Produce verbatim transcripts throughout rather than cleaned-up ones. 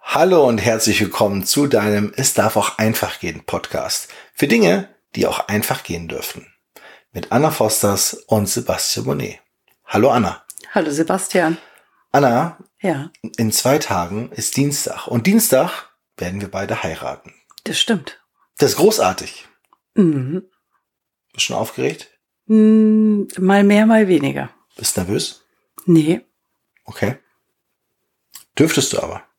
Hallo und herzlich willkommen zu deinem Es darf auch einfach gehen Podcast. Für Dinge, die auch einfach gehen dürfen. Mit Anna Fosters und Sebastian Monet. Hallo Anna. Hallo Sebastian. Anna, ja. In zwei Tagen ist Dienstag. Und Dienstag werden wir beide heiraten. Das stimmt. Das ist großartig. Mhm. Bist du schon aufgeregt? Mm, mal mehr, mal weniger. Bist du nervös? Nee. Okay. Dürftest du aber.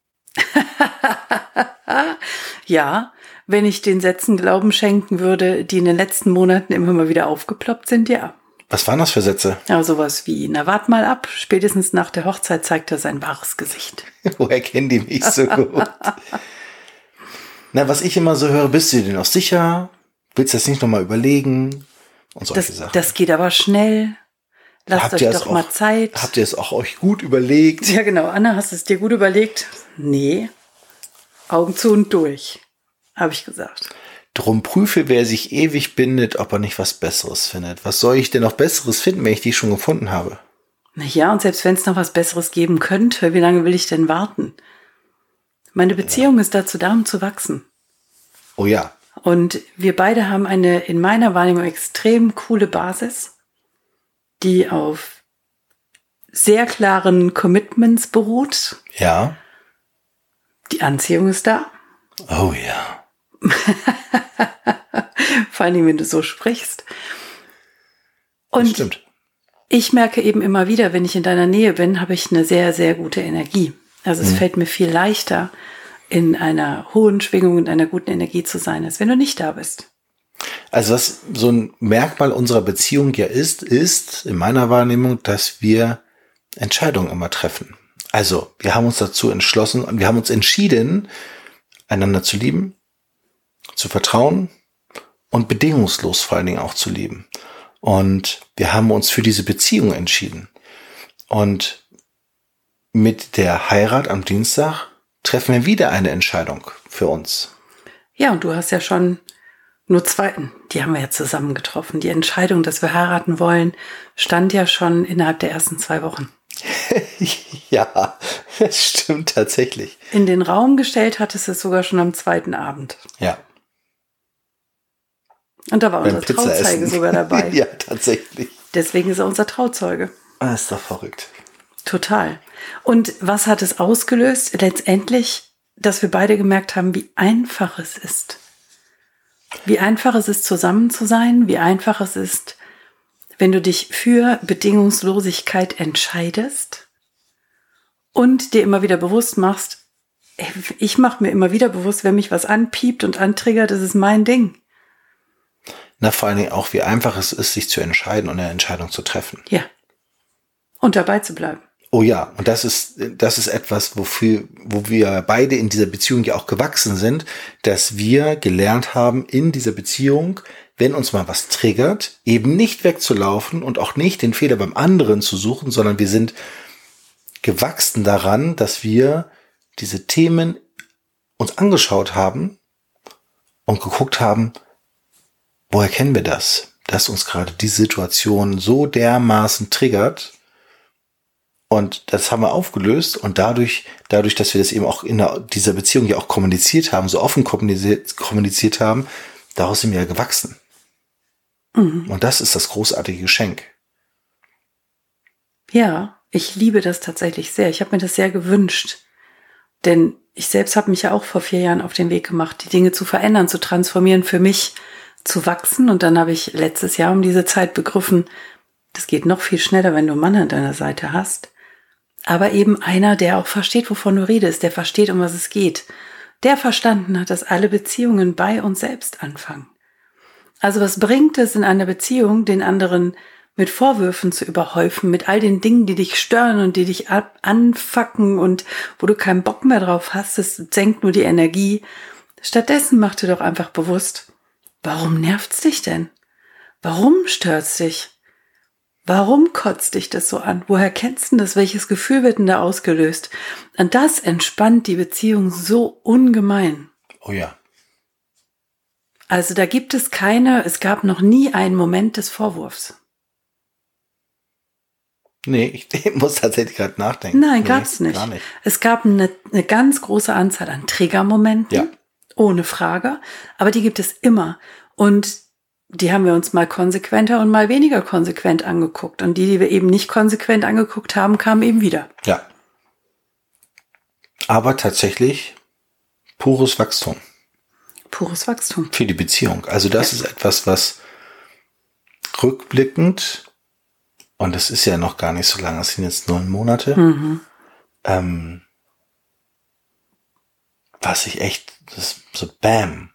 Ja, wenn ich den Sätzen Glauben schenken würde, die in den letzten Monaten immer mal wieder aufgeploppt sind, ja. Was waren das für Sätze? Ja, sowas wie, na wart mal ab, spätestens nach der Hochzeit zeigt er sein wahres Gesicht. Woher kennen die mich so gut? Na, was ich immer so höre, bist du dir denn auch sicher? Willst du das nicht nochmal überlegen? Und solche das, Sachen. Das geht aber schnell. Lasst habt euch doch auch, mal Zeit. Habt ihr es auch euch gut überlegt? Ja genau, Anna, hast du es dir gut überlegt? Nee. Augen zu und durch, habe ich gesagt. Drum prüfe, wer sich ewig bindet, ob er nicht was Besseres findet. Was soll ich denn noch Besseres finden, wenn ich die schon gefunden habe? Na ja, und selbst wenn es noch was Besseres geben könnte, wie lange will ich denn warten? Meine Beziehung ja. ist dazu da, um zu wachsen. Oh ja. Und wir beide haben eine, in meiner Wahrnehmung, extrem coole Basis, die auf sehr klaren Commitments beruht. Ja. Die Anziehung ist da. Oh ja. Vor allem, wenn du so sprichst. Und das stimmt. Ich merke eben immer wieder, wenn ich in deiner Nähe bin, habe ich eine sehr, sehr gute Energie. Also es mhm. fällt mir viel leichter, in einer hohen Schwingung, in einer guten Energie zu sein, als wenn du nicht da bist. Also was so ein Merkmal unserer Beziehung ja ist, ist in meiner Wahrnehmung, dass wir Entscheidungen immer treffen. Also wir haben uns dazu entschlossen und wir haben uns entschieden, einander zu lieben, zu vertrauen und bedingungslos vor allen Dingen auch zu lieben. Und wir haben uns für diese Beziehung entschieden. Und mit der Heirat am Dienstag treffen wir wieder eine Entscheidung für uns. Ja, und du hast ja schon nur zwei, die haben wir ja zusammen getroffen. Die Entscheidung, dass wir heiraten wollen, stand ja schon innerhalb der ersten zwei Wochen. Ja, das stimmt tatsächlich. In den Raum gestellt hattest du es sogar schon am zweiten Abend. Ja. Und da war unser Trauzeuge sogar dabei. Ja, tatsächlich. Deswegen ist er unser Trauzeuge. Das ist doch verrückt. Total. Und was hat es ausgelöst? Letztendlich, dass wir beide gemerkt haben, wie einfach es ist. Wie einfach es ist, zusammen zu sein. Wie einfach es ist, wenn du dich für Bedingungslosigkeit entscheidest und dir immer wieder bewusst machst, ich mache mir immer wieder bewusst, wenn mich was anpiept und antriggert, das ist mein Ding. Na, vor allen Dingen auch, wie einfach es ist, sich zu entscheiden und eine Entscheidung zu treffen. Ja. Und dabei zu bleiben. Oh ja, und das ist, das ist etwas, wofür, wo wir beide in dieser Beziehung ja auch gewachsen sind, dass wir gelernt haben, in dieser Beziehung, wenn uns mal was triggert, eben nicht wegzulaufen und auch nicht den Fehler beim anderen zu suchen, sondern wir sind gewachsen daran, dass wir diese Themen uns angeschaut haben und geguckt haben, woher kennen wir das, dass uns gerade die Situation so dermaßen triggert. Und das haben wir aufgelöst und dadurch, dadurch, dass wir das eben auch in der, dieser Beziehung ja auch kommuniziert haben, so offen kommuniziert, kommuniziert haben, daraus sind wir ja gewachsen. Mhm. Und das ist das großartige Geschenk. Ja, ich liebe das tatsächlich sehr. Ich habe mir das sehr gewünscht. Denn ich selbst habe mich ja auch vor vier Jahren auf den Weg gemacht, die Dinge zu verändern, zu transformieren, für mich zu wachsen. Und dann habe ich letztes Jahr um diese Zeit begriffen, das geht noch viel schneller, wenn du einen Mann an deiner Seite hast. Aber eben einer, der auch versteht, wovon du redest, der versteht, um was es geht. Der verstanden hat, dass alle Beziehungen bei uns selbst anfangen. Also was bringt es in einer Beziehung, den anderen mit Vorwürfen zu überhäufen, mit all den Dingen, die dich stören und die dich ab- anfacken und wo du keinen Bock mehr drauf hast, das senkt nur die Energie. Stattdessen mach dir doch einfach bewusst, warum nervt's dich denn? Warum stört's dich? Warum kotzt dich das so an? Woher kennst du das? Welches Gefühl wird denn da ausgelöst? Und das entspannt die Beziehung so ungemein. Oh ja. Also da gibt es keine, es gab noch nie einen Moment des Vorwurfs. Nee, ich muss tatsächlich gerade nachdenken. Nein, nee, gab's nicht. Gar nicht. Es gab eine, eine ganz große Anzahl an Triggermomenten, Ja. ohne Frage. Aber die gibt es immer. Und die haben wir uns mal konsequenter und mal weniger konsequent angeguckt. Und die, die wir eben nicht konsequent angeguckt haben, kamen eben wieder. Ja. Aber tatsächlich pures Wachstum. Pures Wachstum. Für die Beziehung. Also das ja. ist etwas, was rückblickend, und das ist ja noch gar nicht so lange, es sind jetzt neun Monate, mhm. ähm, was ich echt, das so bam.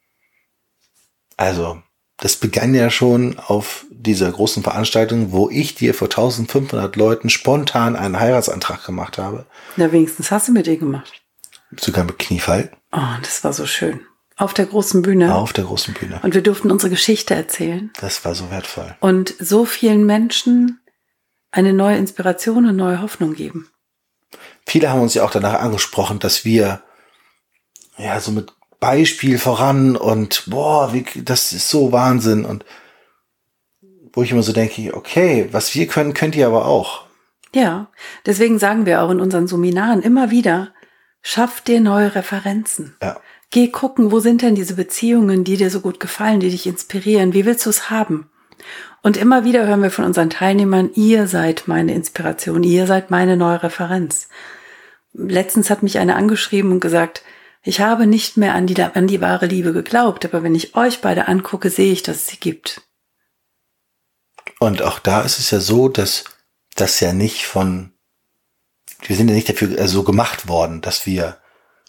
Also, das begann ja schon auf dieser großen Veranstaltung, wo ich dir vor eintausendfünfhundert Leuten spontan einen Heiratsantrag gemacht habe. Na, wenigstens hast du mit dir gemacht. Sogar mit Kniefall. Oh, das war so schön. Auf der großen Bühne. Auf der großen Bühne. Und wir durften unsere Geschichte erzählen. Das war so wertvoll. Und so vielen Menschen eine neue Inspiration und neue Hoffnung geben. Viele haben uns ja auch danach angesprochen, dass wir ja so mit Beispiel voran und boah, wie, das ist so Wahnsinn. Und wo ich immer so denke, okay, was wir können, könnt ihr aber auch. Ja, deswegen sagen wir auch in unseren Seminaren immer wieder, schaff dir neue Referenzen. Ja. Geh gucken, wo sind denn diese Beziehungen, die dir so gut gefallen, die dich inspirieren? Wie willst du es haben? Und immer wieder hören wir von unseren Teilnehmern, ihr seid meine Inspiration, ihr seid meine neue Referenz. Letztens hat mich eine angeschrieben und gesagt, ich habe nicht mehr an die, an die wahre Liebe geglaubt, aber wenn ich euch beide angucke, sehe ich, dass es sie gibt. Und auch da ist es ja so, dass das ja nicht von, wir sind ja nicht dafür so gemacht worden, dass wir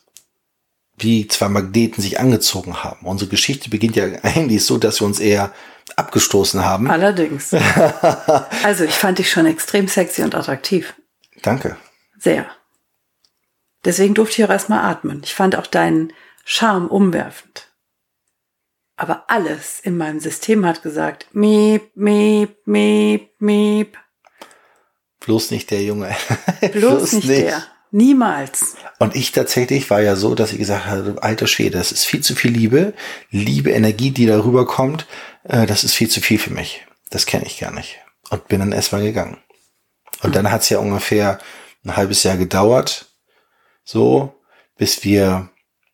wie zwei Magneten sich angezogen haben. Unsere Geschichte beginnt ja eigentlich so, dass wir uns eher abgestoßen haben. Allerdings. Also ich fand dich schon extrem sexy und attraktiv. Danke. Sehr. Deswegen durfte ich auch erstmal atmen. Ich fand auch deinen Charme umwerfend. Aber alles in meinem System hat gesagt, miep, miep, miep, miep. Bloß nicht der Junge. Bloß, Bloß nicht, nicht der. Niemals. Und ich tatsächlich war ja so, dass ich gesagt habe, alter Schwede, das ist viel zu viel Liebe. Liebe, Energie, die darüber kommt, äh, das ist viel zu viel für mich. Das kenne ich gar nicht. Und bin dann erstmal gegangen. Und mhm. dann hat es ja ungefähr ein halbes Jahr gedauert, so, bis wir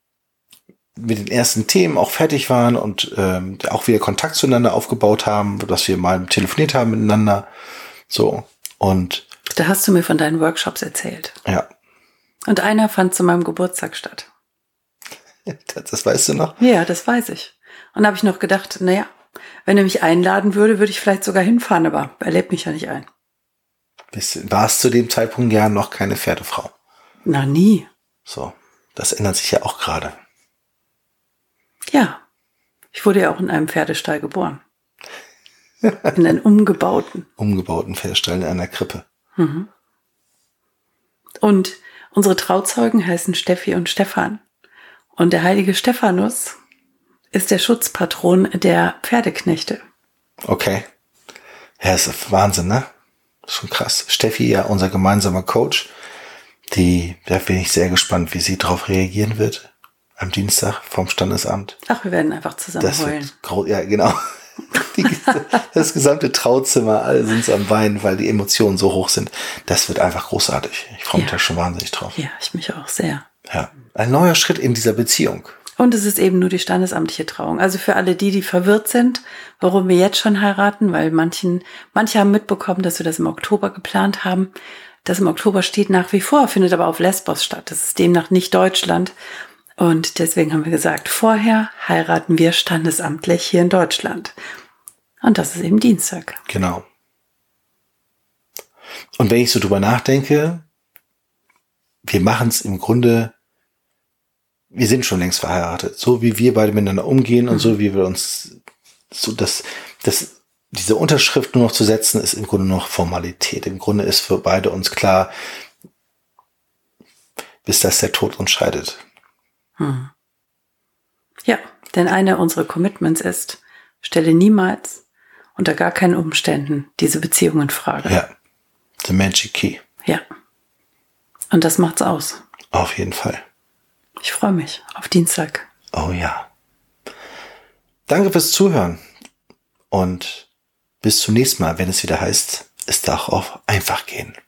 mit den ersten Themen auch fertig waren und ähm, auch wieder Kontakt zueinander aufgebaut haben, dass wir mal telefoniert haben miteinander. So, und da hast du mir von deinen Workshops erzählt. Ja. Und einer fand zu meinem Geburtstag statt. Das, das weißt du noch? Ja, das weiß ich. Und da habe ich noch gedacht, naja, wenn er mich einladen würde, würde ich vielleicht sogar hinfahren, aber er lädt mich ja nicht ein. Warst zu dem Zeitpunkt ja noch keine Pferdefrau? Na, nie. So, das ändert sich ja auch gerade. Ja, ich wurde ja auch in einem Pferdestall geboren. In einem umgebauten. Umgebauten Pferdestall in einer Krippe. Mhm. Und unsere Trauzeugen heißen Steffi und Stefan. Und der heilige Stephanus ist der Schutzpatron der Pferdeknechte. Okay. Ja, das ist Wahnsinn, ne? Schon krass. Steffi, ja, unser gemeinsamer Coach. Die, da bin ich sehr gespannt, wie sie darauf reagieren wird. Am Dienstag vom Standesamt. Ach, wir werden einfach zusammen das heulen. Wird, ja, genau. Die, das gesamte Trauzimmer, alle sind am Weinen, weil die Emotionen so hoch sind. Das wird einfach großartig. Ich freue mich ja. da schon wahnsinnig drauf. Ja, ich mich auch sehr. Ja, ein neuer Schritt in dieser Beziehung. Und es ist eben nur die standesamtliche Trauung. Also für alle die, die verwirrt sind, warum wir jetzt schon heiraten, weil manchen, manche haben mitbekommen, dass wir das im Oktober geplant haben. Das im Oktober steht nach wie vor, findet aber auf Lesbos statt. Das ist demnach nicht Deutschland. Und deswegen haben wir gesagt, vorher heiraten wir standesamtlich hier in Deutschland. Und das ist eben Dienstag. Genau. Und wenn ich so drüber nachdenke, wir machen es im Grunde, wir sind schon längst verheiratet. So wie wir beide miteinander umgehen und mhm. so wie wir uns, so das, das, diese Unterschrift nur noch zu setzen, ist im Grunde noch Formalität. Im Grunde ist für beide uns klar, bis dass der Tod uns scheidet. Hm. Ja, denn einer unserer Commitments ist, stelle niemals unter gar keinen Umständen diese Beziehung in Frage. Ja, the magic key. Ja, und das macht's aus. Auf jeden Fall. Ich freue mich auf Dienstag. Oh ja. Danke fürs Zuhören und bis zum nächsten Mal, wenn es wieder heißt, es darf auch einfach gehen.